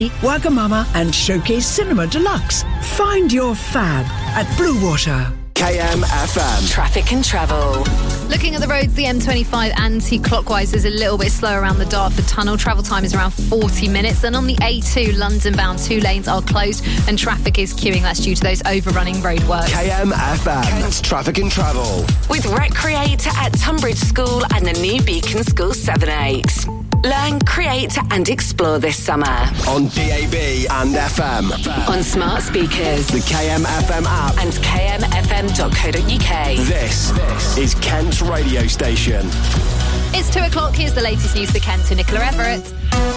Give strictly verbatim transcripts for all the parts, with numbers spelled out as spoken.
Wagamama and Showcase Cinema Deluxe. Find your fab at Blue Water. K M F M. Traffic and travel. Looking at the roads, the M twenty-five anti-clockwise is a little bit slow around the Dartford Tunnel. Travel time is around forty minutes. And on the A two, London-bound, two lanes are closed and traffic is queuing. That's due to those overrunning roadworks. K M F M. Kent Traffic and Travel. With Recreate at Tunbridge School and the new Beacon School seven eight. Learn, create and explore this summer. On D A B and F M. On smart speakers. The K M F M app. And k m f m dot co dot u k. This, this is Kent's radio station. It's two o'clock. Here's the latest news for Kent and Nicola Everett.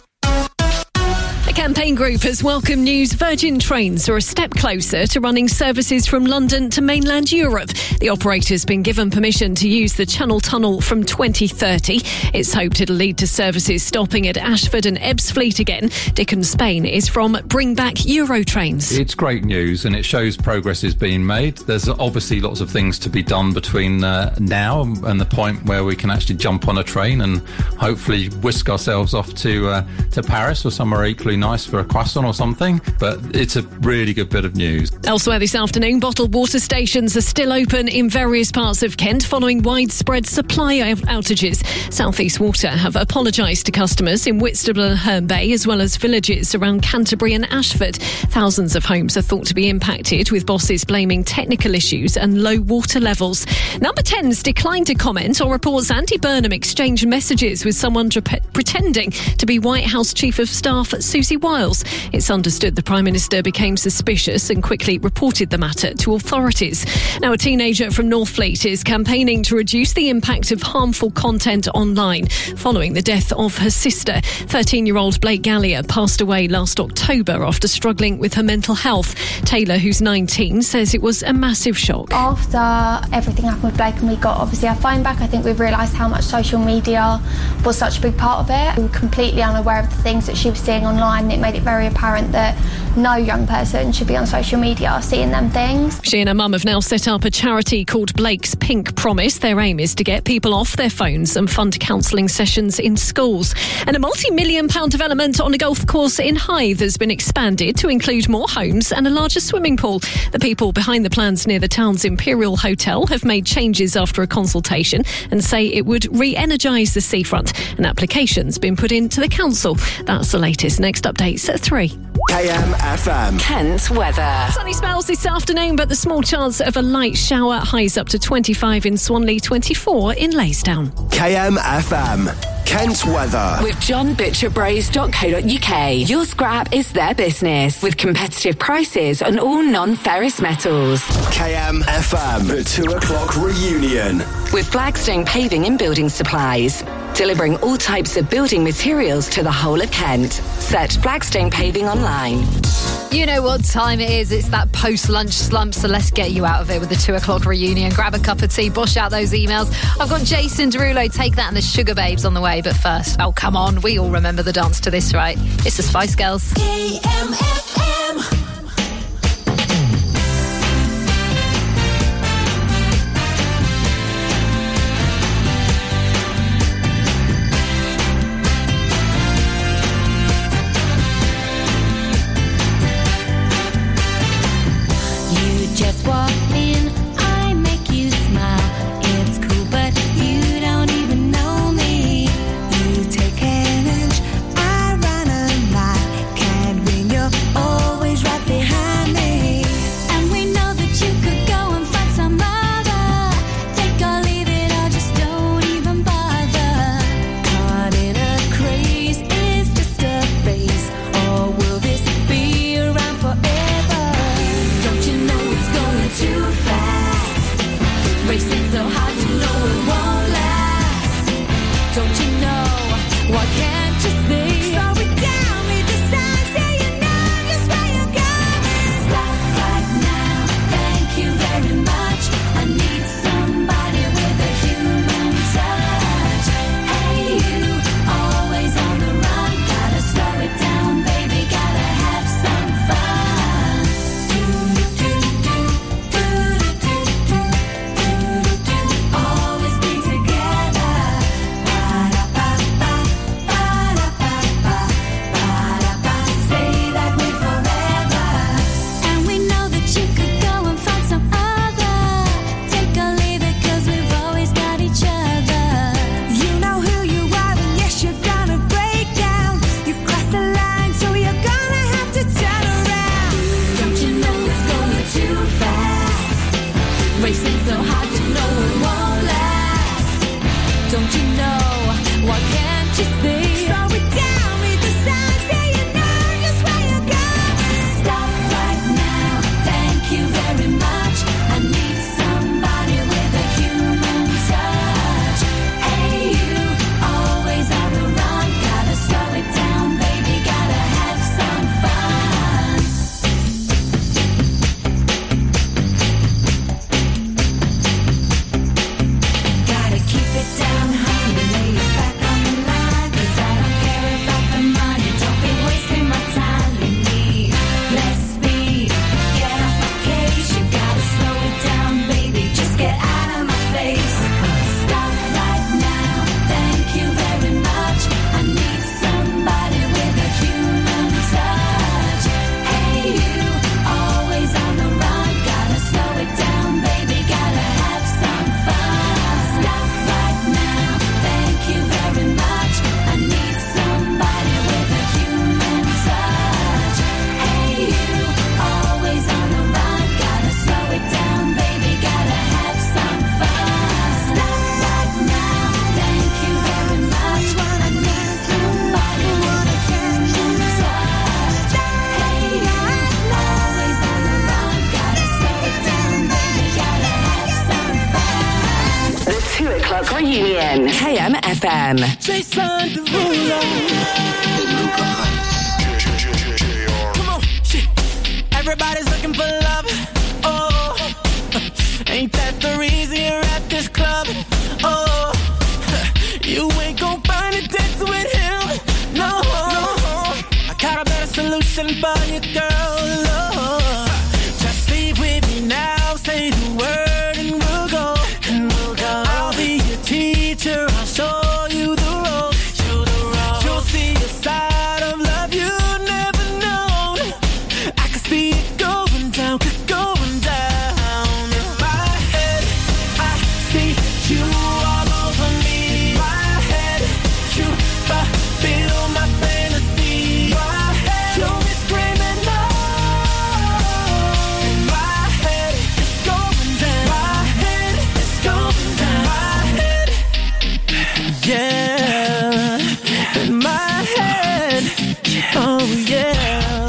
The campaign group has welcomed news Virgin Trains are a step closer to running services from London to mainland Europe. The operator's been given permission to use the Channel Tunnel from twenty thirty. It's hoped it'll lead to services stopping at Ashford and Ebbsfleet again. Dickon Spain is from Bring Back Eurotrains. It's great news and it shows progress is being made. There's obviously lots of things to be done between uh, now and the point where we can actually jump on a train and hopefully whisk ourselves off to uh, to Paris or somewhere equally nice for a croissant or something, but it's a really good bit of news. Elsewhere this afternoon, bottled water stations are still open in various parts of Kent following widespread supply outages. South East Water have apologised to customers in Whitstable and Herne Bay, as well as villages around Canterbury and Ashford. Thousands of homes are thought to be impacted, with bosses blaming technical issues and low water levels. Number ten's declined to comment on reports Andy Burnham exchanged messages with someone tre- pretending to be White House Chief of Staff Susie Wiles. It's understood the Prime Minister became suspicious and quickly reported the matter to authorities. Now, a teenager from Northfleet is campaigning to reduce the impact of harmful content online following the death of her sister. thirteen-year-old Blake Gallia passed away last October after struggling with her mental health. Taylor, who's nineteen, says it was a massive shock. After everything happened with Blake and we got obviously our phone back, I think we've realised how much social media was such a big part of it. We were completely unaware of the things that she was seeing online, and it made it very apparent that no young person should be on social media seeing them things. She and her mum have now set up a charity called Blake's Pink Promise. Their aim is to get people off their phones and fund counselling sessions in schools. And a multi-million pound development on a golf course in Hythe has been expanded to include more homes and a larger swimming pool. The people behind the plans near the town's Imperial Hotel have made changes after a consultation and say it would re-energise the seafront. An application's been put in to the council. That's the latest. Next update's at three. K M F M. Kent weather. Sunny spells this afternoon, but the small chance of a light shower. Highs up to twenty-five in Swanley, twenty-four in Lacetown. K M F M. Kent weather. With john butcher bros dot co dot u k. Your scrap is their business. With competitive prices on all non-ferrous metals. K M F M. The two o'clock reunion. With Flagstone Paving and Building Supplies. Delivering all types of building materials to the whole of Kent. Search Flagstone Paving online. You know what time it is. It's that post-lunch slump, so let's get you out of it with the two o'clock reunion. Grab a cup of tea, bosh out those emails. I've got Jason Derulo, Take That and the Sugar Babes on the way. But first, oh, come on, we all remember the dance to this, right? It's the Spice Girls. K M F M. Just walk in, I make you smile. It's cool, but you don't even know me. You take an inch, I run a mile. Can't win, you're always right Reunion. K M F M. Jason Derulo. Come on, shit. Everybody's looking for love. Oh, ain't that the reason you're at this club? Oh, you ain't gon' find a dance with him. No, I got a better solution for you, girl. Oh, just leave with me now. Say the word and we'll go. And we'll go. I'll be your teacher. I'll show you the ropes. You the ropes. You'll see a side of love you never known. I can see it going down, going down. In my head, I see you all over me. My head, you fulfill my fantasy. My head, you'll be screaming no. In my head, it's going down. My head, it's going down. My head, yeah. In my head, oh yeah.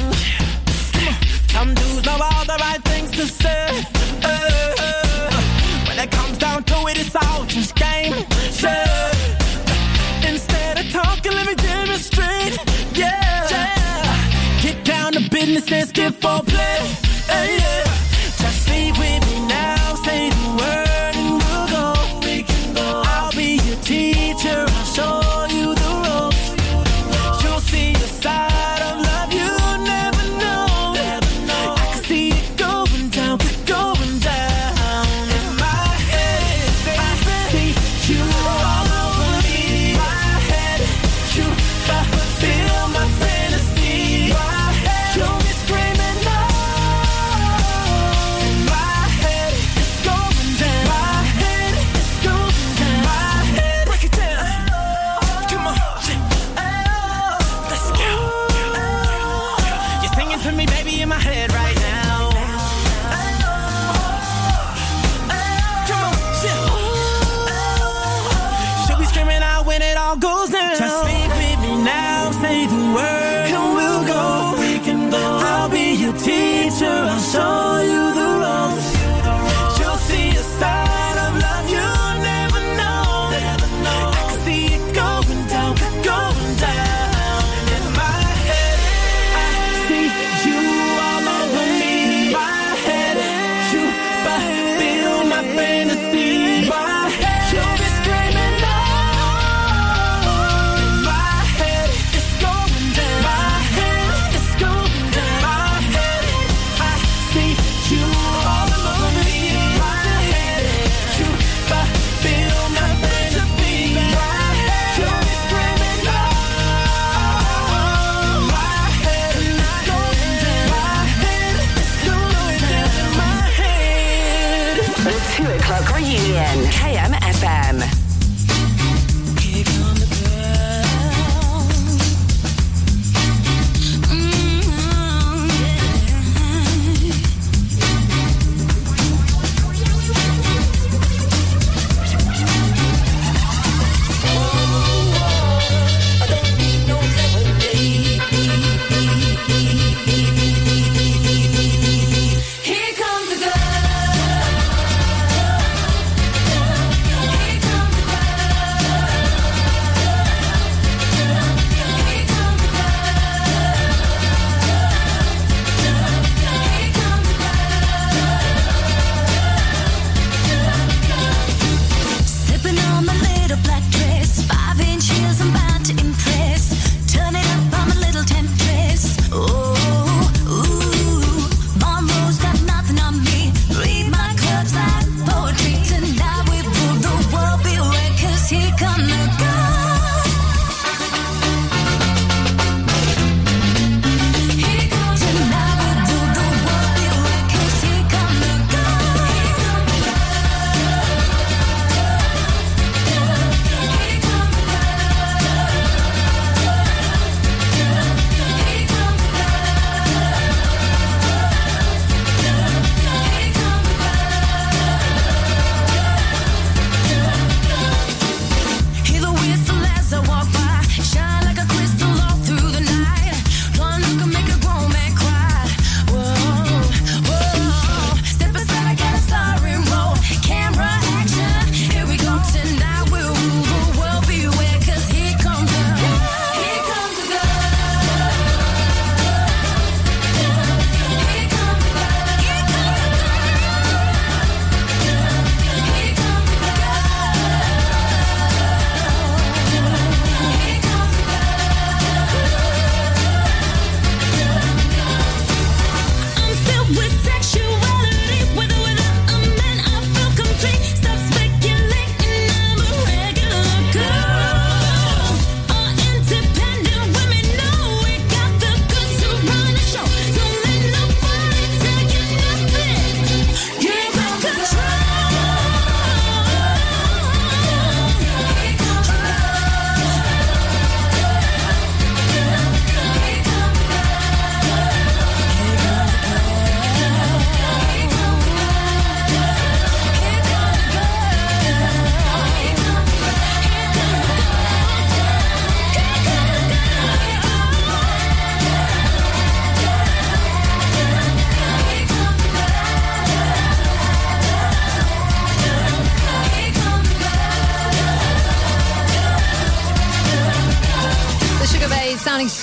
Some dudes know all the right things to say. Uh, uh, when it comes down to it, it's all just game. Yeah. Instead of talking, let me demonstrate. Yeah. yeah. Get down to business and skip for play. Uh, yeah. Just leave with me now. Say the word and we'll go. We can go. I'll be your teacher. I'll show you the ropes. You'll see a side of love you never know. I can see it going down, going down. In my head, I see you all over me. My head, you fulfill my fantasy. My head, you'll be screaming no. In my head, it's going down. My head, it's going down. My head, break it down. Come on, let's go. You're singing to me, baby, in my head right now. Come on, she'll be screaming out when it all goes down. Just leave with me now, say the word, and we'll go. We can go. I'll be your teacher, I'll show you the ropes. You'll see a side of love you never know. I can see it going down, going down. In my head, I see you all over me. My head, you fulfill my fantasy. My head, you'll be screaming no. In my head, it's going down. My head, it's going down. My head, I see you all over me. My head, you fulfill my fantasy. My head, you'll be screaming no. My head, it's going down. My head, it's going down. My head. The two o'clock reunion. K M F M. Here come the girls. Mm-hmm, yeah. I don't need no remedy. Here come the girls.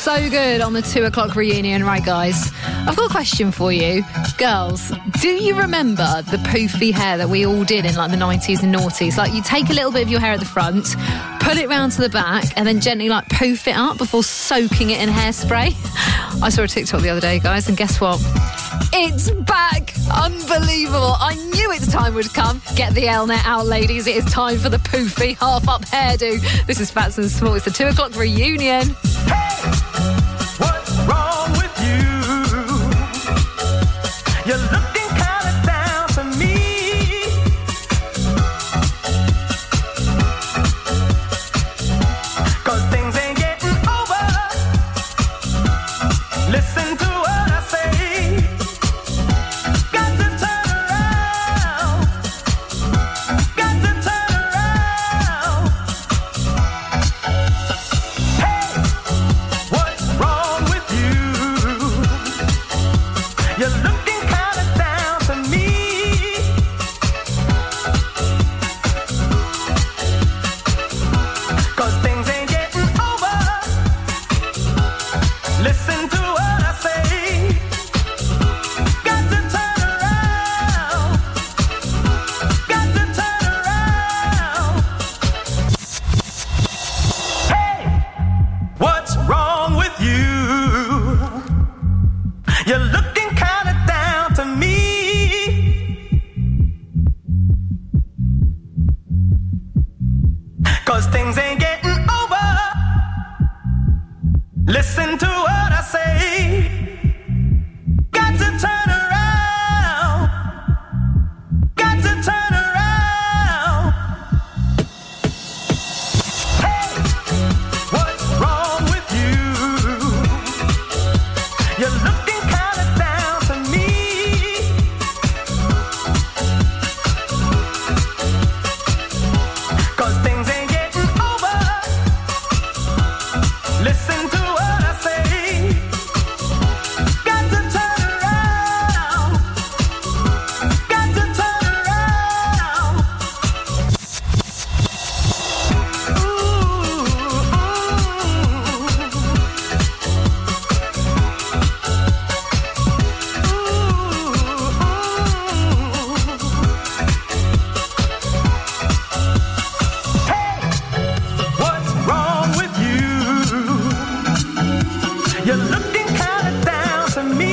so good on the two o'clock reunion. Right, guys, I've got a question for you. Girls, do you remember the poofy hair that we all did in like the nineties and noughties? Like you take a little bit of your hair at the front, pull it round to the back and then gently like poof it up before soaking it in hairspray. I saw a TikTok the other day, guys, and guess what? It's back! Unbelievable. I knew its time would come. Get the L-net out, ladies. It is time for the poofy half-up hairdo. This is Fats and Small. It's the two o'clock reunion. Hey, what's wrong with you? You're looking kind of down to me. Cause things ain't getting over. Listen to what I say. Got to turn around. Got to turn around. Hey, what's wrong with you? You're looking kind of down to me. Cause things ain't getting over. Listen to what I say. Got to turn around. Got to turn around. Hey, what's wrong with you? You're looking kind of down to me. Cause things ain't getting over. Listen to what I say. Got to turn around. Got to turn around. Hey, what's wrong with you? You're looking kind of down to me. Cause things ain't getting over. Listen to what I say. Got to turn around. Got to turn around. Ooh, Hey, what's wrong with you? You're looking kind of down to me.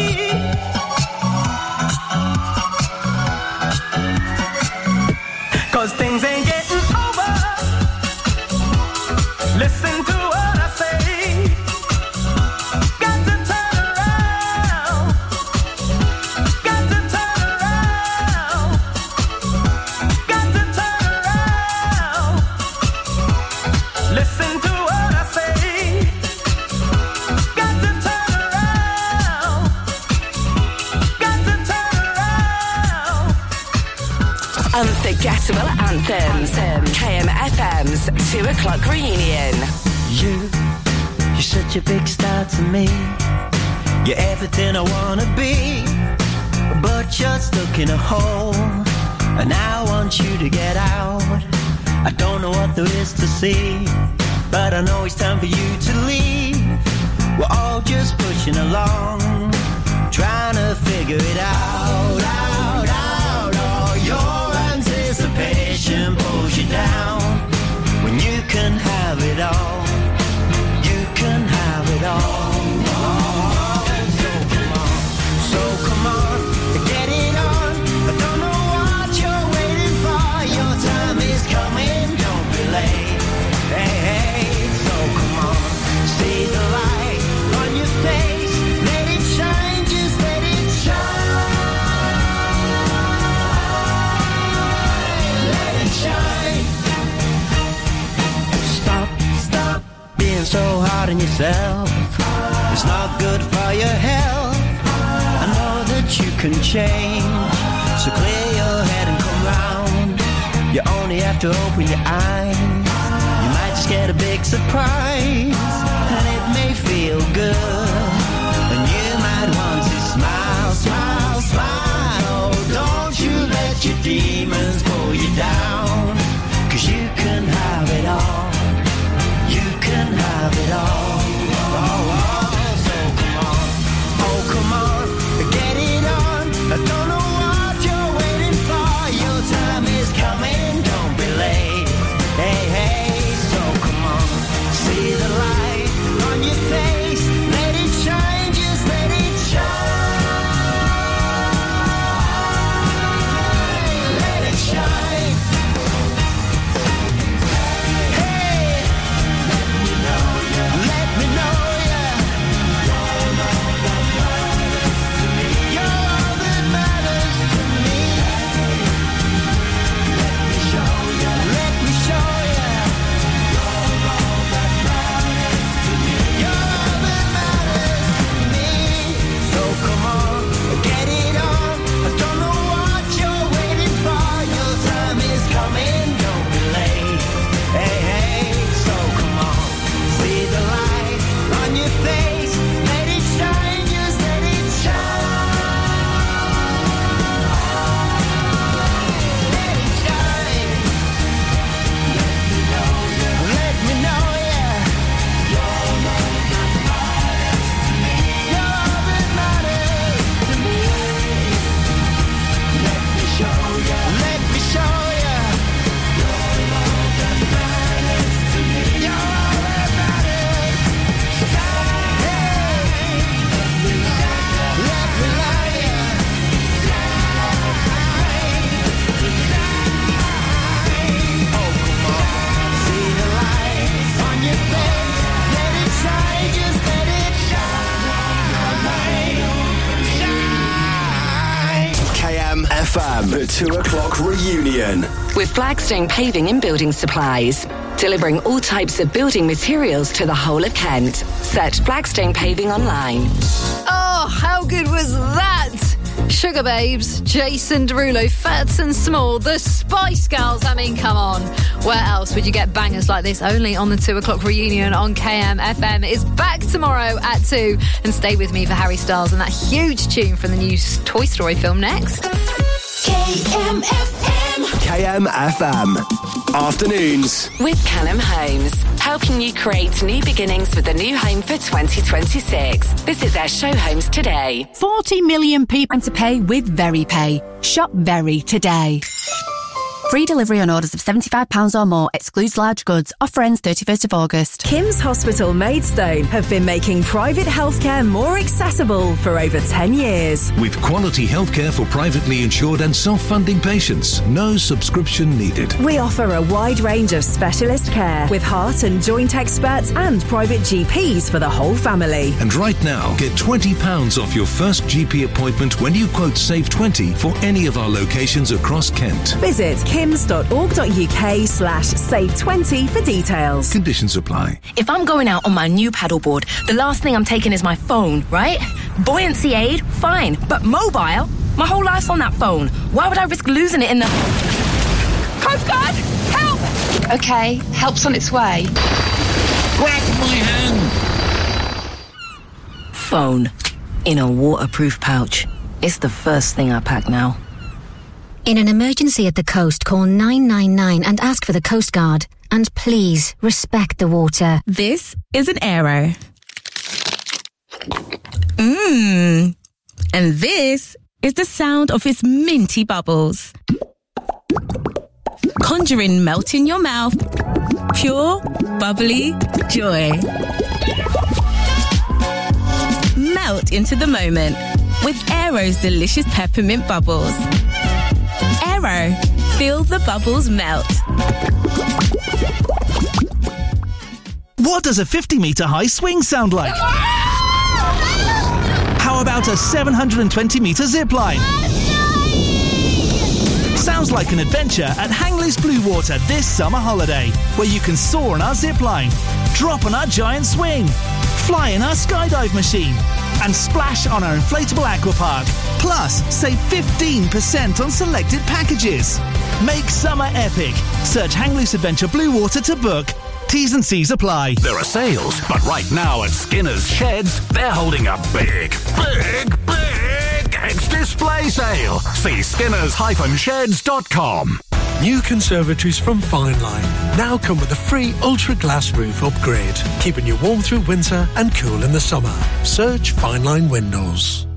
Cause things ain't getting over. Listen to what I say. Got to turn around. Got to turn around. Got to turn around. Listen to what I say. Got to turn around. Got to turn around. Unforgettable anthems. K M F M's two o'clock reunion. You, you're such a big star to me. You're everything I wanna be. But you're stuck in a hole, and I want you to get out. I don't know what there is to see, but I know it's time for you to leave. We're all just pushing along, trying to figure it out, out, out. Oh, your anticipation pulls you down when you can have it all. You can have it all. So come on, so come on, get it on. I don't know what you're waiting for. Your time is coming, don't be late. Hey, hey, so come on, see the light on your face. Let it shine, just let it shine. Let it shine. Stop, stop being so hard on yourself. It's not good for your health. I know that you can change, so clear your head and come round. You only have to open your eyes. You might just get a big surprise, and it may feel good, and you might want to smile, smile, smile. Don't you let your demons pull you down, cause you can have it all. You can have it all. Oh, M, the two o'clock reunion. With Flagstone Paving and Building Supplies. Delivering all types of building materials to the whole of Kent. Search Flagstone Paving online. Oh, how good was that? Sugar Babes, Jason Derulo, Fats and Small, the Spice Girls. I mean, come on. Where else would you get bangers like this? Only on the two o'clock reunion on K M F M. It's back tomorrow at two. And stay with me for Harry Styles and that huge tune from the new Toy Story film next. K M F M. K M F M. Afternoons. With Callum Homes. Helping you create new beginnings with a new home for twenty twenty-six. Visit their show homes today. forty million people to pay with VeryPay. Shop Very today. Free delivery on orders of seventy-five pounds or more. Excludes large goods. Offer ends thirty-first of August. Kim's Hospital Maidstone have been making private healthcare more accessible for over ten years. With quality healthcare for privately insured and self-funding patients. No subscription needed. We offer a wide range of specialist care with heart and joint experts and private G Ps for the whole family. And right now, get twenty pounds off your first G P appointment when you quote Save twenty for any of our locations across Kent. Visit kims.org.uk slash save 20 for details. Conditions apply. If I'm going out on my new paddleboard, the last thing I'm taking is my phone, right? Buoyancy aid, fine. But mobile? My whole life's on that phone. Why would I risk losing it in the... Coast Guard! Help! Okay, help's on its way. Grab my hand! Phone. In a waterproof pouch. It's the first thing I pack now. In an emergency at the coast, call nine nine nine and ask for the Coast Guard. And please, respect the water. This is an Aero. Mmm. And this is the sound of its minty bubbles. Conjuring melt in your mouth. Pure, bubbly joy. Melt into the moment with Aero's delicious peppermint bubbles. Aero, feel the bubbles melt. What does a fifty metre high swing sound like? How about a seven hundred twenty metre zip line? Sounds like an adventure at Hang Loose Blue Water this summer holiday, where you can soar on our zip line, drop on our giant swing, fly in our skydive machine, and splash on our inflatable aqua park. Plus, save fifteen percent on selected packages. Make summer epic. Search Hang Loose Adventure Blue Water to book. T's and C's apply. There are sales, but right now at Skinner's Sheds, they're holding a big, big, big ex-display sale. See skinners dash sheds dot com. New conservatories from Fine Line now come with a free Ultra Glass roof upgrade, keeping you warm through winter and cool in the summer. Search Fine Line Windows.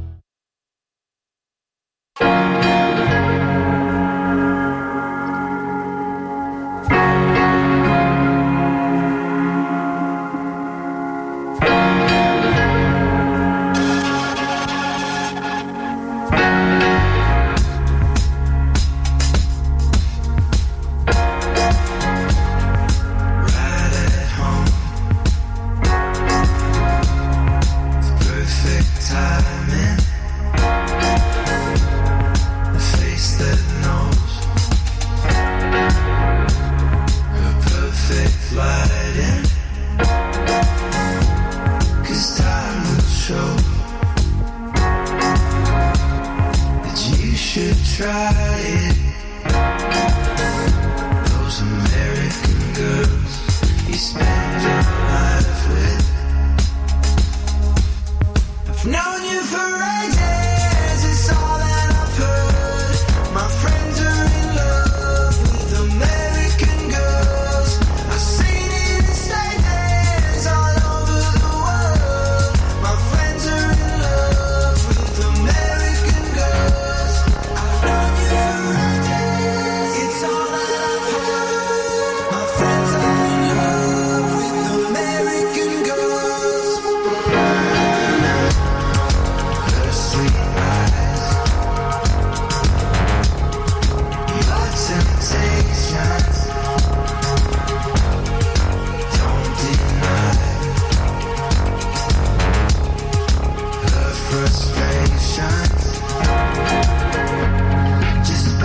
Just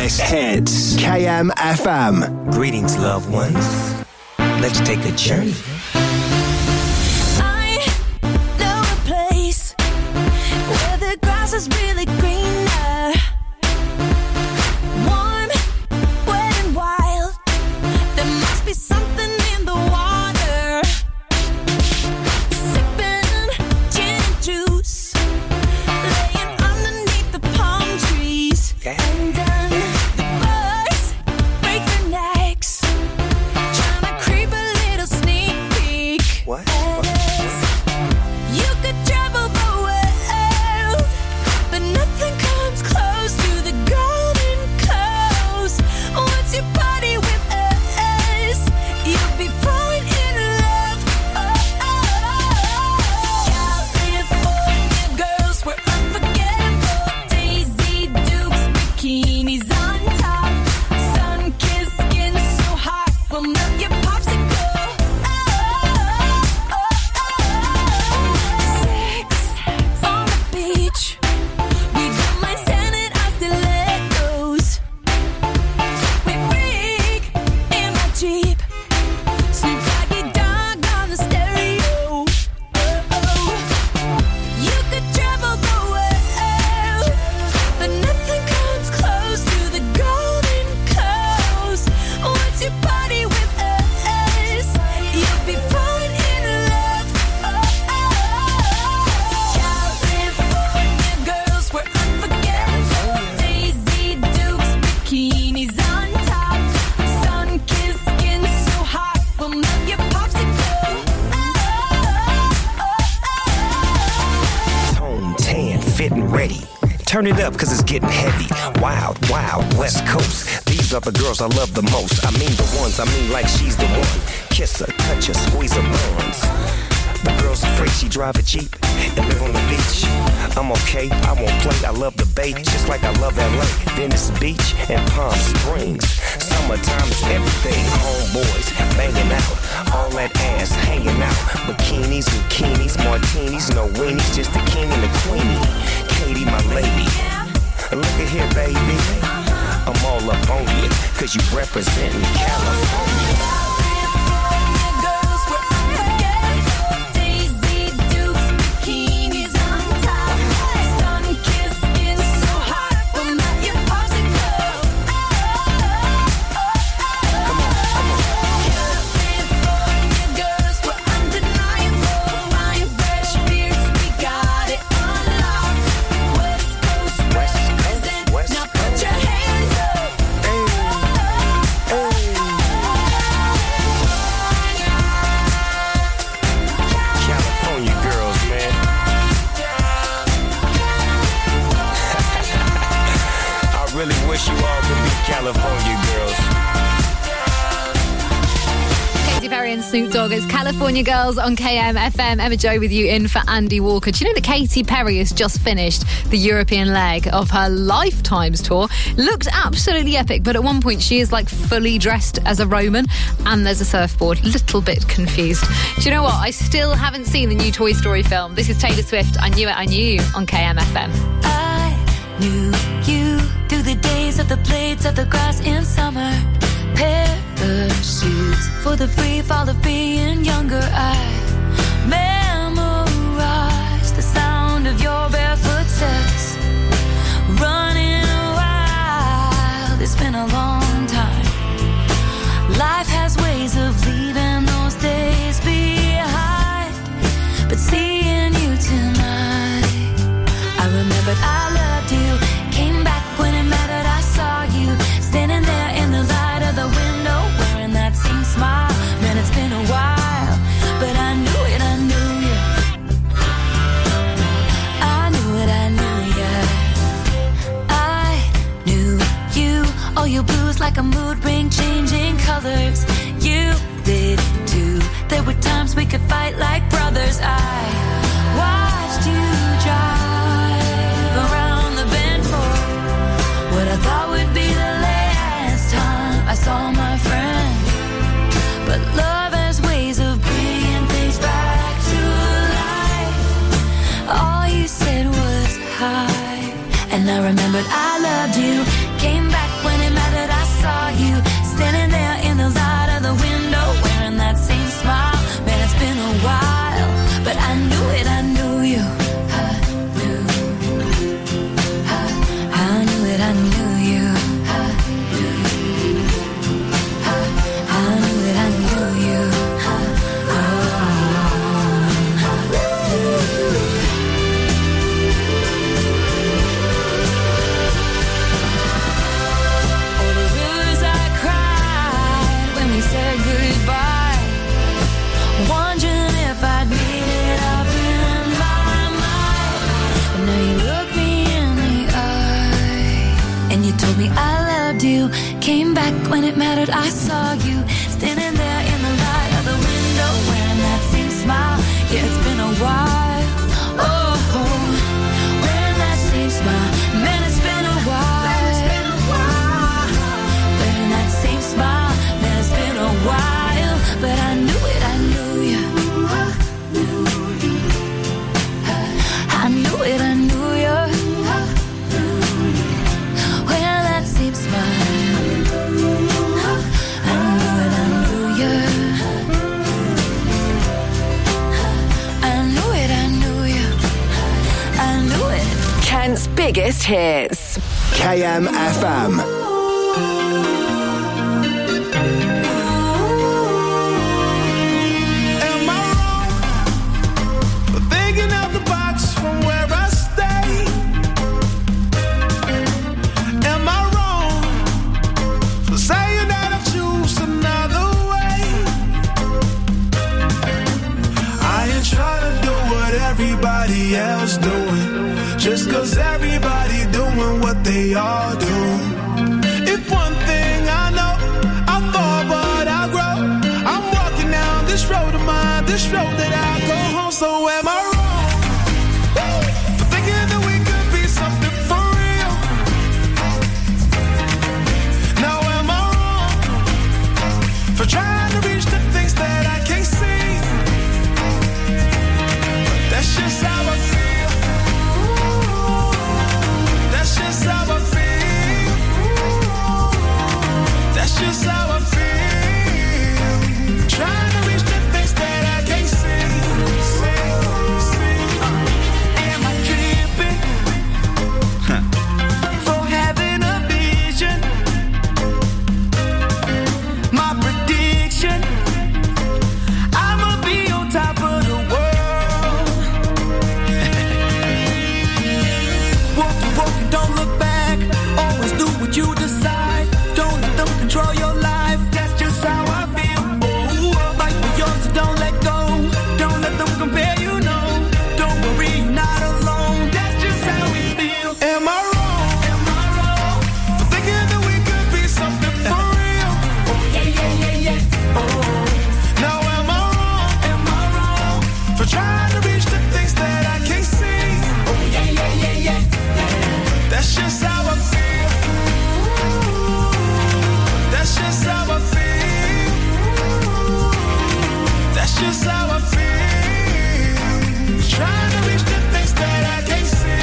Greatest hits. K M F M. Greetings, loved ones. Let's take a journey. I know a place where the grass is really greener. Warm, wet and wild. There must be something in the water. Sipping gin and juice, laying underneath the palm trees. And then the birds break their necks, trying to creep a little sneak peek. What? You could travel the world, but nothing comes close to the Golden Coast. Once you party with us, you'll be falling in love. Oh, oh, oh. California girls were unforgettable. Daisy Dukes, bikinis on top. Sun-kissed skin so hot, will melt your popsicle. Oh, oh, oh. Sex on the beach. We don't mind standing our stilettos. We freak in my Jeep. Snoop Doggy Dogg on the stereo. Oh, oh. You could travel the world, but nothing comes close to the Golden Coast. Once you party with us, you'll be falling in love. Oh, oh, oh. California girls were unforgettable. Daisy Dukes, bikinis on top. Sun-kissed skin so hot, will melt your popsicle. Tone, tan, fit and ready. Turn it up cause it's getting heavy. Wild, wild, West Coast. These are the girls I love the most. I mean the ones, I mean like she's the one. Kiss her, touch her, squeeze her buns. The girl's afraid she drive a Jeep and live on the beach. I'm okay, I won't play, I love the bay, just like I love L A, Venice Beach, and Palm Springs. Summertime is everything, homeboys banging out, all that ass hanging out. Bikinis, bikinis, martinis, no weenies, just the king and the queenie. Katie, my lady, look at here, baby. I'm all up on you, cause you representing California. Girls were unforgettable. Daisy Dukes, bikinis on top. Sun-kissed skin so hot, will melt your popsicle. California girls were undeniable. Fine, fresh beers, we got it unlocked. West Coast represent. Now put your hands up. California girls, man. I really wish you all could be California girls. Katy Perry and Snoop Dogg. It's California Girls on K M F M. Emma Joe with you in for Andy Walker. Do you know that Katy Perry has just finished the European leg of her Lifetimes tour? Looked absolutely epic, but at one point she is like fully dressed as a Roman and there's a surfboard. Little bit confused. Do you know what? I still haven't seen the new Toy Story film. This is Taylor Swift. I Knew It, I Knew You on K M F M. I knew you through the days of the blades of the grass in summer. Parachutes for the free fall of being younger. I memorized the sound of your barefoot steps. Running wild, it's been a long time. Life has ways of leaving those days behind. But seeing you tonight, I remembered I loved you. Came back when it mattered, I saw you standing there in the light of the window, wearing that same smile. Man, it's been a while, but I knew it, I knew you. I knew it, I knew you. I knew you. All your blues like a mood ring, changing colors. You did too. There were times we could fight like brothers. I watched you drive around the bend for what I thought would be the last time I saw my friend. But love has ways of bringing things back to life. All you said was hi, and I remembered I loved you. Came back when it back when it mattered, I saw you standing there in the light of the window, wearing that same smile. Yeah, it's been a while. Oh, wearing that same smile. Man, it's been a while. Wearing that same smile. Man, it's been a while. But I knew it, I knew you. I knew it, I knew you. Wearing that same smile. I knew it, I knew you. I knew it, I knew you. I knew it. Kent's biggest hits. K M F M. Everybody else doing, just cause everybody doing what they all do. If one thing I know, I fall but I grow. I'm walking down this road of mine, this road that I go home. So am I wrong for thinking that we could be something for real? Now am I wrong for trying to reach the things that I can't see? That's just how I feel. That's just how I feel. That's just how I feel. Trying to reach the things that I can't see. See, see. Am I tripping for having a vision? My prediction, I'ma be on top of the world. Don't look back, always do what you decide. Don't let them control your life, that's just how I feel. Oh, fight for yours, so don't let go. Don't let them compare, you know. Don't worry, you're not alone, that's just how we feel. Am I wrong? Am I wrong for thinking that we could be something for real? Oh, yeah, yeah, yeah, yeah. Oh, now am I wrong? Am I wrong for trying to reach the things that I can't see? Oh, yeah, yeah, yeah, yeah. That's just how I feel. That's just how I feel. That's just how I feel. Trying to reach the things that I can't see.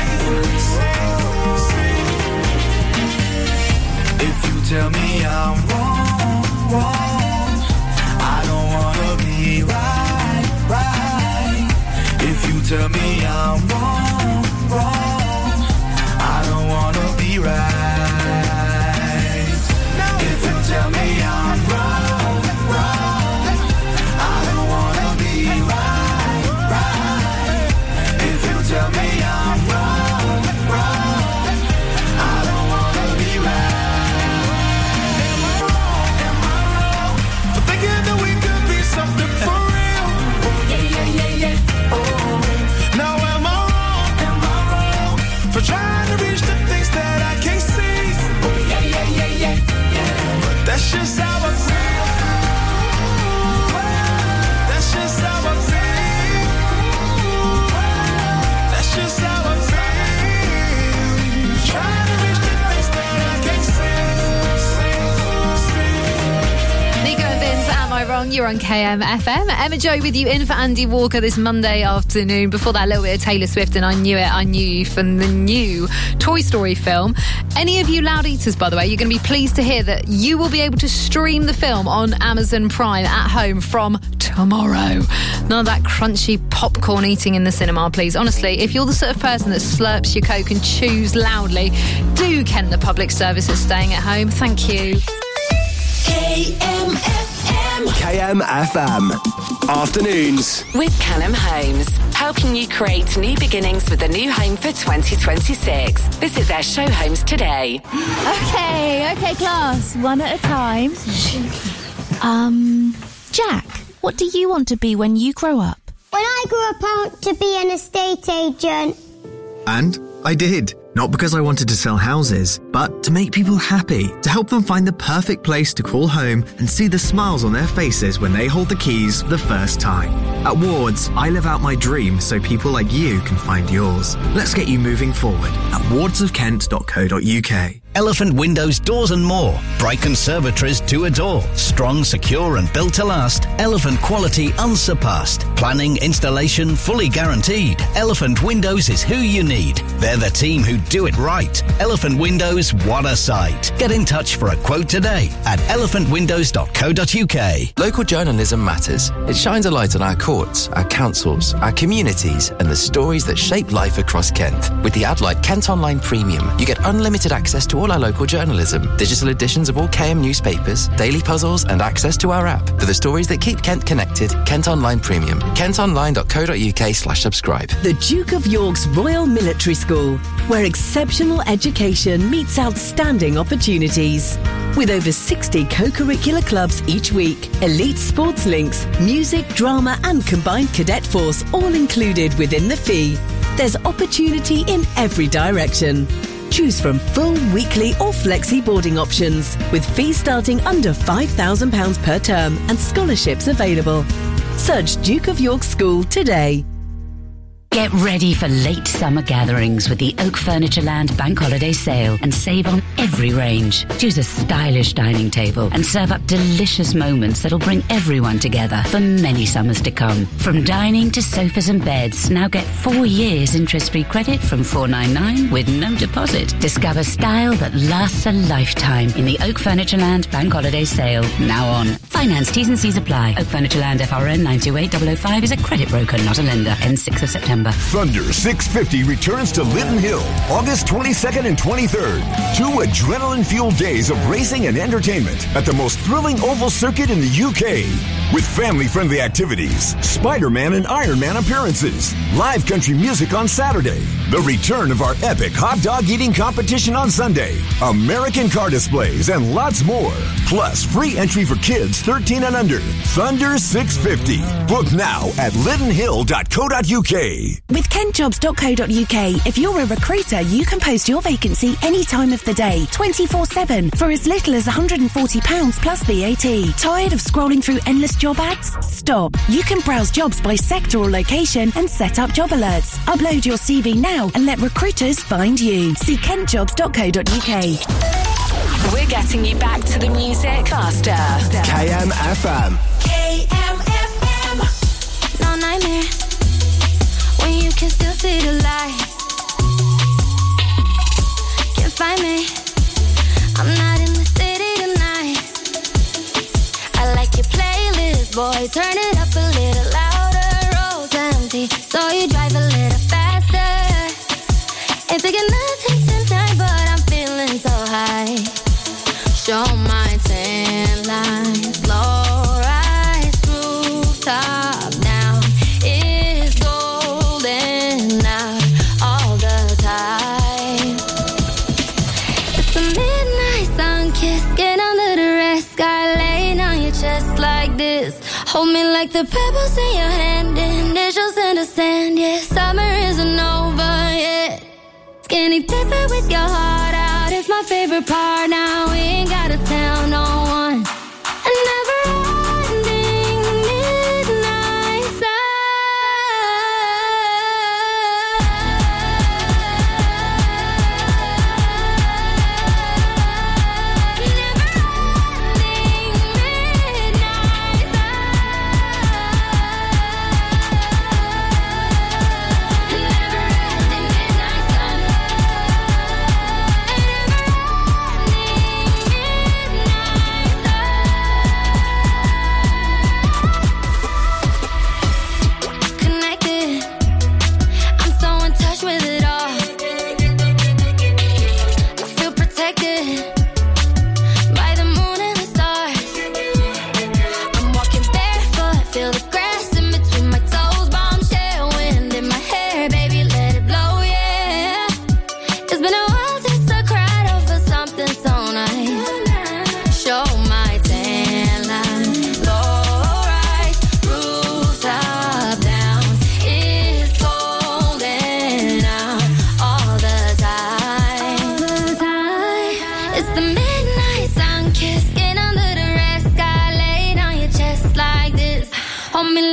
See, see. If you tell me I'm wrong, wrong, I don't wanna be right, right. If you tell me I'm wrong, wrong, I don't wanna be right. If you tell me I'm wrong, wrong, I don't wanna be right, right. If you tell me I'm wrong, wrong, I don't wanna be right. Am I wrong? Am I wrong for thinking that we could be something for real? Oh, yeah, yeah, yeah, yeah. Oh, now am I wrong? Am I wrong for trying to reach the things that I can't see? Oh, yeah, yeah, yeah, yeah, yeah. But that's just how I feel. That's just how I feel. That's just how I feel. Trying to reach the things that I can't see. See, see. Nico and Vince, am I wrong? You're on K M F M. Emma Joe with you in for Andy Walker this Monday afternoon. Before that, a little bit of Taylor Swift and I Knew It, I Knew You from the new Toy Story film. Any of you loud eaters, by the way, you're going to be pleased to hear that you will be able to stream the film on Amazon Prime at home from tomorrow. None of that crunchy popcorn eating in the cinema, please. Honestly, if you're the sort of person that slurps your Coke and chews loudly, do ken the public service is staying at home. Thank you. K M F M. K M F M. Afternoons. With Callum Homes, helping you create new beginnings with a new home for twenty twenty-six. Visit their show homes today. Okay, okay, class. One at a time. Um, Jack, what do you want to be when you grow up? When I grew up, I want to be an estate agent. And I did. Not because I wanted to sell houses, but to make people happy, to help them find the perfect place to call home and see the smiles on their faces when they hold the keys for the first time. At Wards, I live out my dream so people like you can find yours. Let's get you moving forward at wards of kent dot co dot uk. Elephant Windows Doors and More. Bright conservatories to adore. Strong, secure and built to last. Elephant quality unsurpassed. Planning, installation fully guaranteed. Elephant Windows is who you need. They're the team who do it right. Elephant Windows, what a sight. Get in touch for a quote today at elephant windows dot co dot uk. Local journalism matters. It shines a light on our courts, our councils, our communities and the stories that shape life across Kent. With the ad like Kent Online Premium, you get unlimited access to all our local journalism, digital editions of all K M newspapers, daily puzzles and access to our app. For the stories that keep Kent connected, Kent Online Premium. kent online dot co dot uk slash subscribe. The Duke of York's Royal Military School, where exceptional education meets outstanding opportunities. With over sixty co-curricular clubs each week, elite sports links, music, drama and combined cadet force all included within the fee. There's opportunity in every direction. Choose from full, weekly or flexi boarding options with fees starting under five thousand pounds per term and scholarships available. Search Duke of York School today. Get ready for late summer gatherings with the Oak Furniture Land Bank Holiday Sale and save on every range. Choose a stylish dining table and serve up delicious moments that'll bring everyone together for many summers to come. From dining to sofas and beds, now get four years interest-free credit from four ninety-nine with no deposit. Discover style that lasts a lifetime in the Oak Furniture Land Bank Holiday Sale, now on. Finance, T's and C's apply. Oak Furniture Land F R N nine two eight zero zero five is a credit broker, not a lender. Ends sixth of September. Thunder six fifty returns to Lytton Hill August twenty-second and twenty-third. Two adrenaline-fueled days of racing and entertainment at the most thrilling oval circuit in the U K. With family-friendly activities, Spider-Man and Iron Man appearances, live country music on Saturday, the return of our epic hot dog eating competition on Sunday, American car displays, and lots more. Plus, free entry for kids thirteen and under. Thunder six fifty. Book now at lytton hill dot co dot uk. With kent jobs dot co dot uk, if you're a recruiter, you can post your vacancy any time of the day, twenty-four seven, for as little as one hundred forty pounds plus V A T. Tired of scrolling through endless job ads? Stop. You can browse jobs by sector or location and set up job alerts. Upload your C V now and let recruiters find you. See kent jobs dot co dot uk. We're getting you back to the music faster. K M F M. K M F M. No nightmare when you can still see the light. Can't find me. I'm not in the city tonight. I like your playlist, boy. Turn it up a little louder. Road's empty, so you drive a little faster. Ain't thinking nothing tonight, but I'm feeling so high. Show my tan lines, low rise rooftop now is golden out all the time. It's the midnight sun kiss, get under the red sky, laying on your chest like this. Hold me like the pebbles in your hand, initials in the sand. Yeah, summer isn't over yet. Skinny dipping with your heart out is my favorite part. Now we ain't gotta tell no one. A never-ending midnight sun. Never-ending midnight sun. Never-ending midnight sun.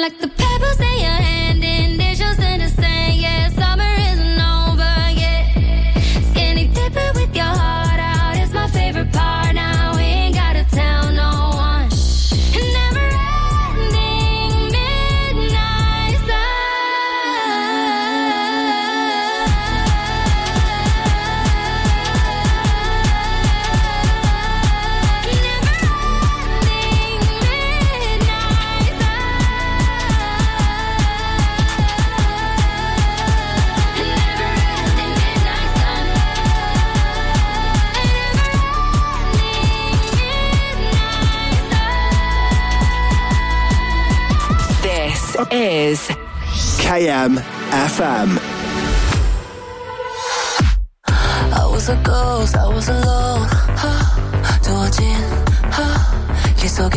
like the pebbles in your hand, and they're just in the sand. Yeah, summer isn't over yet. Skinny dipping with your heart out is my favorite part. Now we ain't gotta tell no one. Never ending midnight sun. Is K M F M. I was a ghost, I was alone. 두어진 길 속에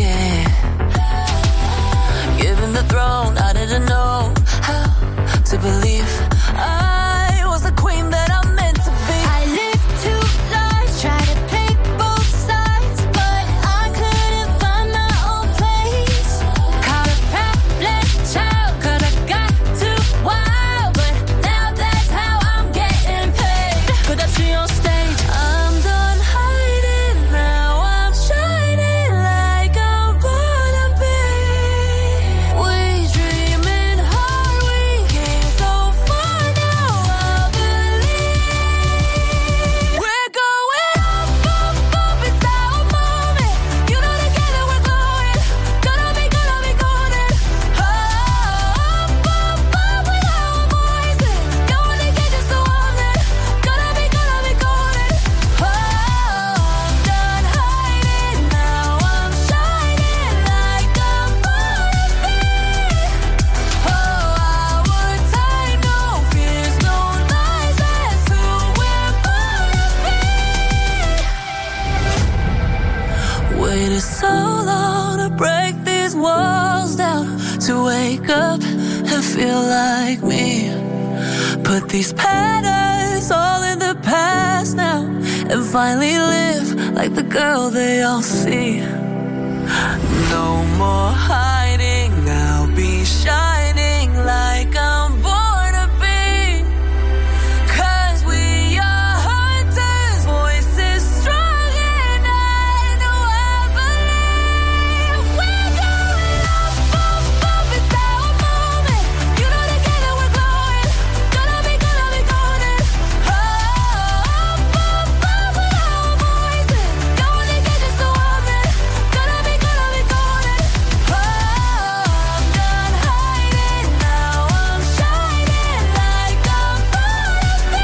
given the throne, I didn't know how to believe I was the queen that I'm meant to be. I lived two lives, tried to play both sides, but I couldn't find my own place. Caught a problem child, 'cause I got too wild, but now that's how I'm getting paid. Could I see on stage? I'm done hiding now, I'm shining like I'm gonna be. We dreaming hard, we came so far, now I believe we're going up, up, up, it's our moment. You know together we're going, gonna be, gonna be golden. Up, up, up with our voices. You only get just so often, gonna be, gonna be golden. Oh, I'm done hiding now, I'm shining like I'm gonna be. Oh, our time, no fears, no lies, that's who we're gonna be. Waited so long to break these walls down, to wake up and feel like me. Put these patterns all in the past now, and finally live like the girl they all see. No more hiding, I'll be shining like I'm born to be. 'Cause we are hunters, voices strong, and I know I believe we're going up, up, up, it's our moment. You know together we're glowing, gonna be, gonna be golden. Oh, up, up, up with our voices. You only get just so often, gonna be, gonna be golden. Oh, I'm done hiding now, I'm shining like I'm gonna be.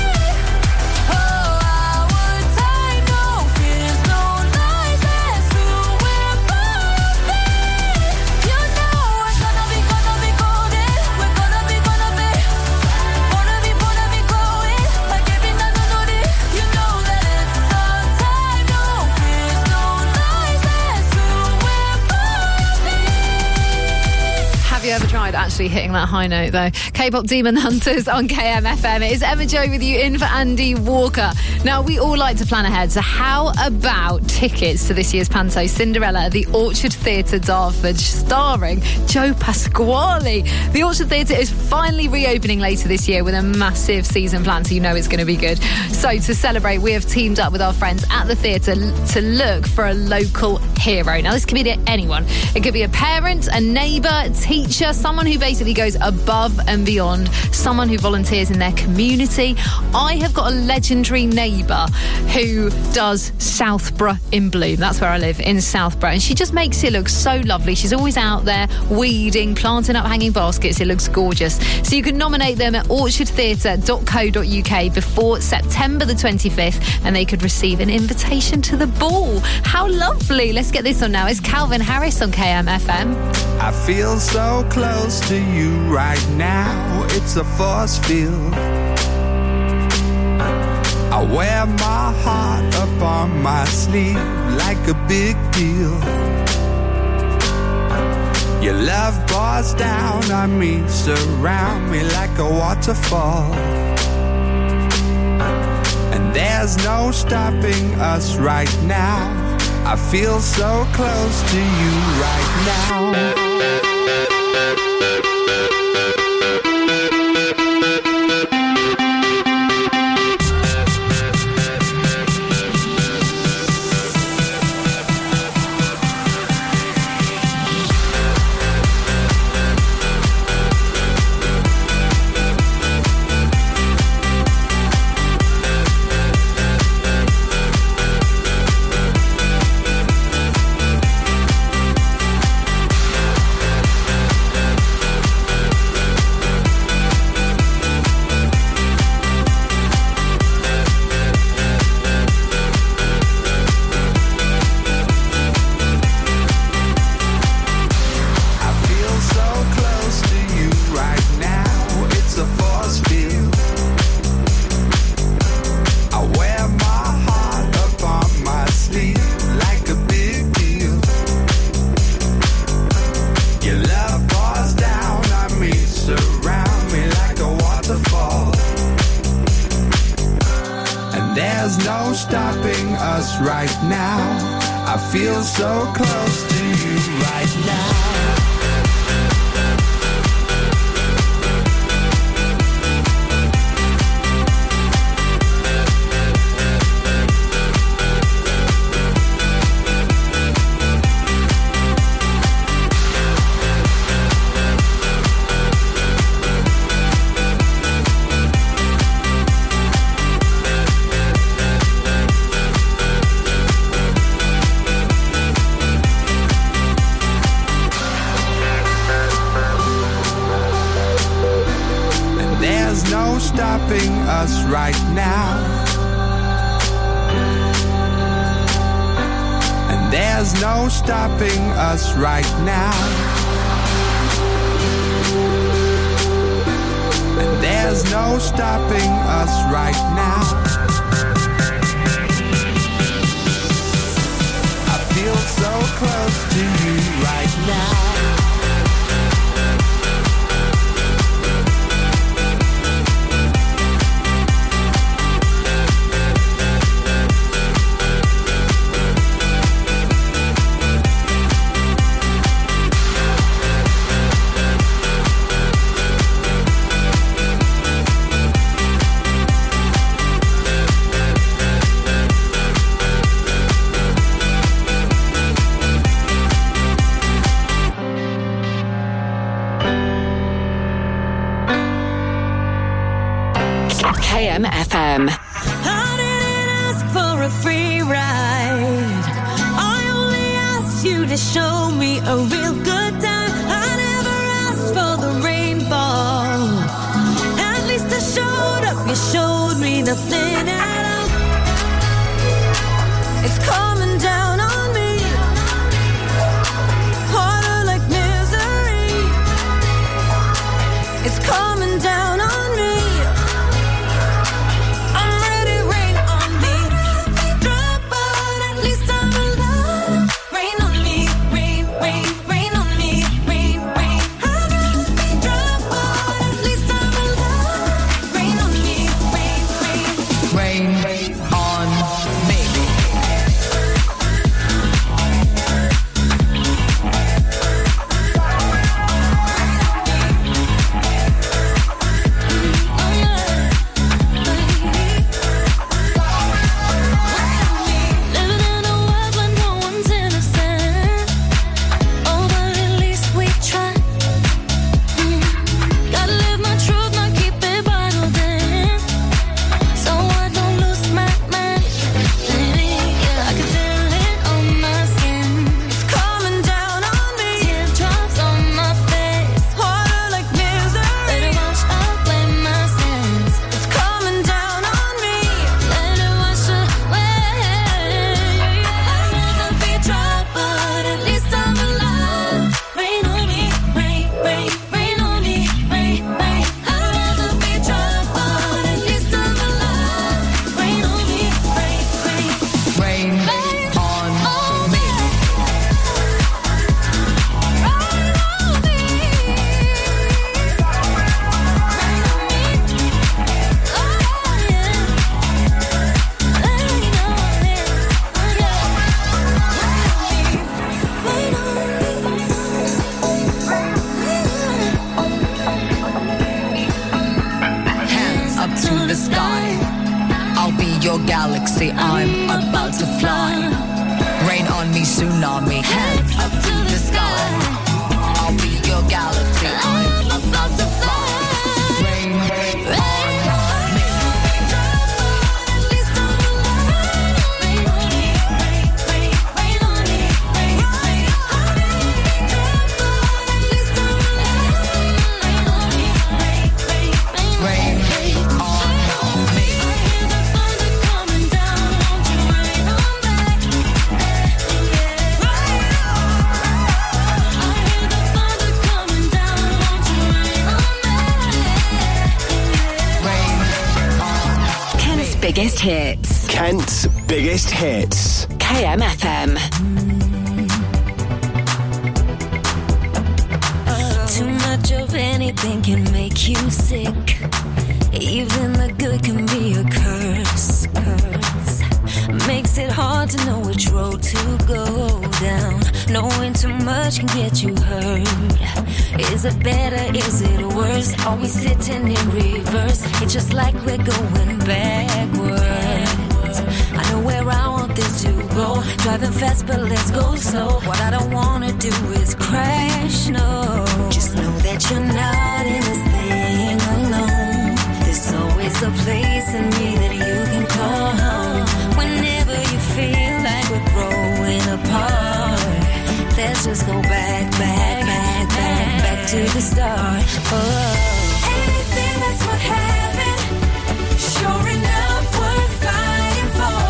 Oh, our time, no fears, no lies, that's who we're gonna be. You know we're gonna be, gonna be golden. We're gonna be, gonna be, wanna be, wanna be glowing like every night I know it. You know that it's our time, no fears, no lies, that's who we're gonna be. Have you ever tried actually hitting that high note though? K-pop Demon Hunters on K M F M. It is Emma Joe with you in for Andy Walker. Now, we all like to plan ahead, so how about tickets to this year's Panto Cinderella at the Orchard Theatre Dartford, starring Joe Pasquale? The Orchard Theatre is finally reopening later this year with a massive season plan, so you know it's going to be good. So to celebrate, we have teamed up with our friends at the theatre to look for a local hero. Now, this could be anyone. It could be a parent, a neighbour, teacher, someone who basically goes above and beyond, someone who volunteers in their community. I have got a legendary neighbour who does Southborough in Bloom. That's where I live, in Southborough. And she just makes it look so lovely. She's always out there weeding, planting up hanging baskets. It looks gorgeous. So you can nominate them at orchard theatre dot co dot uk before September the twenty-fifth, and they could receive an invitation to the ball. How lovely. Let's get this on now. It's Calvin Harris on K M F M. I feel so close to you right now, it's a force field. I wear my heart up on my sleeve like a big deal. Your love pours down on me, surround me like a waterfall. And there's no stopping us right now. I feel so close to you right now. K M F M. I didn't ask for a free ride. I only asked you to show me a real good time. I never asked for the rainfall. At least I showed up. You showed me nothing at all. It's coming down on me. Harder like misery. It's coming down on me. Rain on me, rain, rain, rain on me. galaxy. I'm about to fly. Rain on me, tsunami. Hands up to the sky. I'll be your galaxy. I'm about to fly. Rain, rain, rain. Biggest hits. Kent's biggest hits. K M F M. Too much of anything can make you sick. Even the good can be a curse. Curse makes it hard to know which road to go down. Knowing too much can get you hurt. Is it better? Is it worse? Are we sitting in reverse? It's just like we're going backwards. I know where I want this to go. Driving fast, but let's go slow. What I don't wanna do is crash, no. Just know that you're not in this thing alone. There's always a place in me that you can call home. Whenever you feel like we're growing apart, let's just go back, back, back, back, back to the start. Oh, anything that's what happened, sure enough, worth fighting for.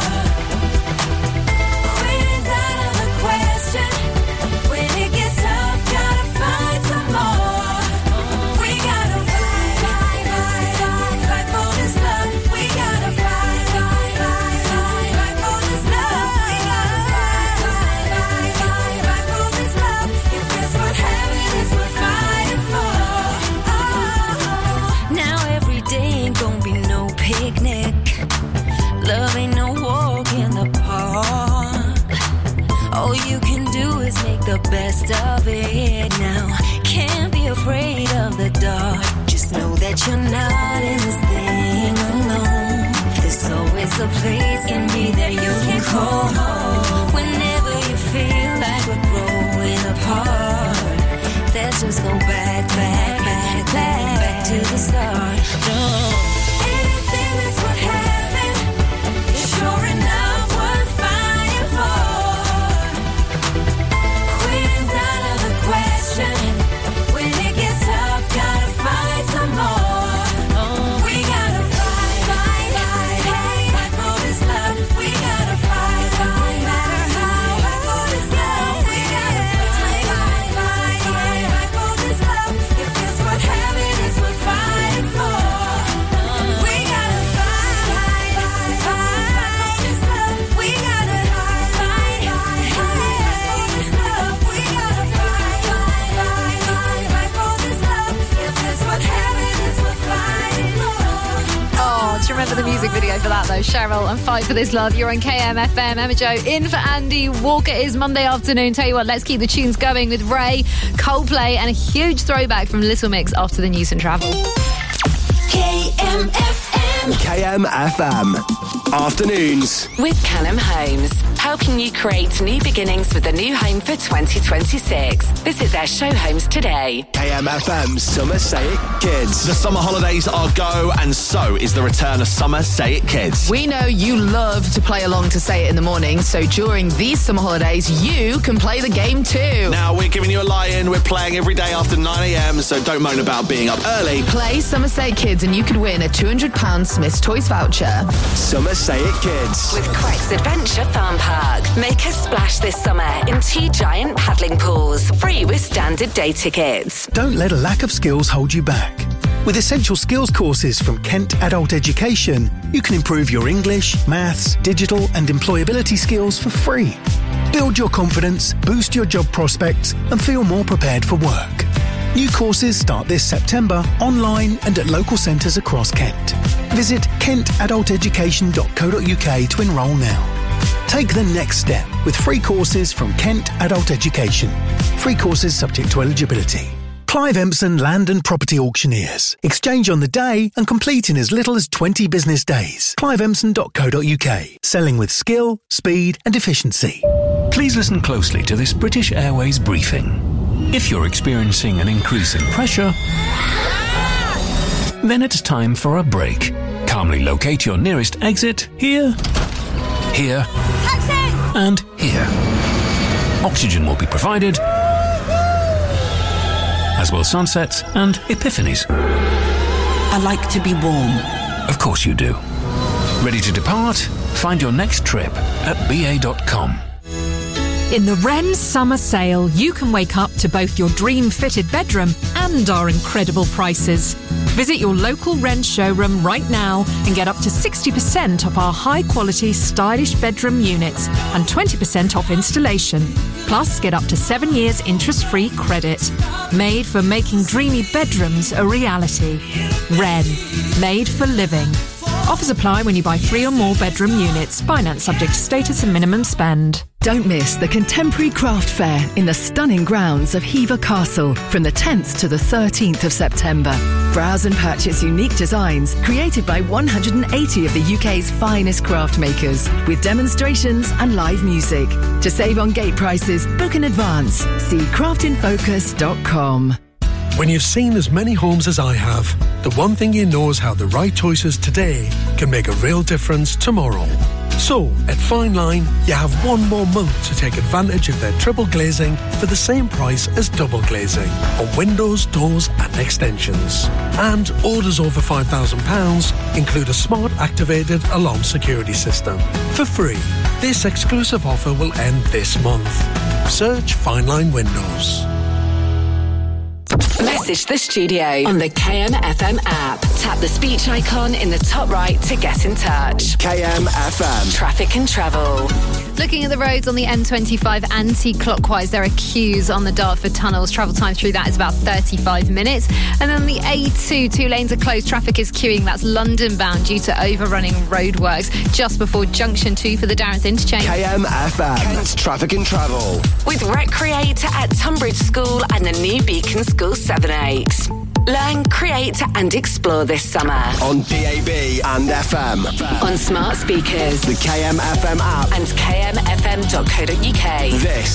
Quitting's out of the question. When it gets tough, gotta find some more. We gotta fight, fight, fight, fight, fight for this love. We gotta fight, fight, fight, fight, fight for this love. We gotta fight, fight, fight, fight, fight for this love. If that's what happened, it's worth fighting for. Oh, now every day ain't gonna be no picnic. Love ain't no walk in the park. All you can do is make the best of it now. Can't be afraid of the dark. Just know that you're not in this thing alone. There's always a place in me that you can call home. Whenever you feel like we're growing apart, let's just go back, back, back, back, back to the start. No. Anything that's what happened, sure enough, worth fighting for. Quitting's out of the question. When it gets tough, gotta fight some more. Oh, we gotta fight, fight, fight, fight, fight for this love. We gotta fight, fight, no matter how. Fight for this love. We gotta fight, fight, fight, fight, fight for this love. If it's what happened, it's worth fighting for. We gotta fight, fight, fight, fight, fight for this love. We gotta fight, fight, fight, fight, fight for this love. We gotta fight, fight, fight, fight, fight for this love. If it's what happened, it's worth fighting for. Oh, do you remember the music video for that though? Cheryl and Fight for This Love. You're on K M F M. Emma Joe in for Andy Walker. It is Monday afternoon. Tell you what, let's keep the tunes going with Ray, Coldplay, and a huge throwback from Little Mix after the news and travel. K M F M. K M F M. Afternoons. With Callum Homes, helping you create new beginnings with a new home for twenty twenty-six. Visit their show homes today. K M F M Summer Say It Kids. The summer holidays are go, and so is the return of Summer Say It Kids. We know you love to play along to Say It in the morning, so during these summer holidays, you can play the game too. Now, we're giving you a lie-in. We're playing every day after nine a.m, so don't moan about being up early. Play Summer Say It Kids and you could win a two hundred pounds Smith's Toys voucher. Summer Say It Kids. With Quex Adventure Farm Park. Make a splash this summer in two giant paddling pools, free with standard day tickets. Don't let a lack of skills hold you back. With essential skills courses from Kent Adult Education, you can improve your English, maths, digital and employability skills for free. Build your confidence, boost your job prospects and feel more prepared for work. New courses start this September online and at local centres across Kent. Visit kent adult education dot co dot uk to enrol now. Take the next step with free courses from Kent Adult Education. Free courses subject to eligibility. Clive Empson Land and Property Auctioneers. Exchange on the day and complete in as little as twenty business days. clive empson dot co dot uk. Selling with skill, speed and efficiency. Please listen closely to this British Airways briefing. If you're experiencing an increase in pressure, then it's time for a break. Calmly locate your nearest exit here, here, Taxi! and here. Oxygen will be provided, as will sunsets and epiphanies. I like to be warm. Of course you do. Ready to depart? Find your next trip at b a dot com. In the Wren Summer Sale, you can wake up to both your dream-fitted bedroom and our incredible prices. Visit your local Wren showroom right now and get up to sixty percent off our high-quality, stylish bedroom units and twenty percent off installation. Plus, get up to seven years interest-free credit. Made for making dreamy bedrooms a reality. Wren. Made for living. Offers apply when you buy three or more bedroom units. Finance subject to status and minimum spend. Don't miss the Contemporary Craft Fair in the stunning grounds of Hever Castle from the tenth to the thirteenth of September. Browse and purchase unique designs created by one hundred eighty of the U K's finest craft makers with demonstrations and live music. To save on gate prices, book in advance. See craft in focus dot com. When you've seen as many homes as I have, the one thing you know is how the right choices today can make a real difference tomorrow. So, at Fine Line, you have one more month to take advantage of their triple glazing for the same price as double glazing on windows, doors and extensions. And orders over five thousand pounds include a smart activated alarm security system for free. This exclusive offer will end this month. Search Fine Line Windows. Message the studio on the K M F M app. Tap the speech icon in the top right to get in touch. K M F M. Traffic and travel. Looking at the roads on the M twenty-five anti-clockwise, there are queues on the Dartford tunnels. Travel time through that is about thirty-five minutes. And then the A two, two lanes are closed. Traffic is queuing. That's London bound due to overrunning roadworks just before junction two for the Darrenth interchange. K M F M. Kent's traffic and travel. With Recreator at Tunbridge School and the new Beacon School seven eight. Learn, create and explore this summer. On D A B and F M. On smart speakers. The K M F M app. And k m f m dot co dot u k. This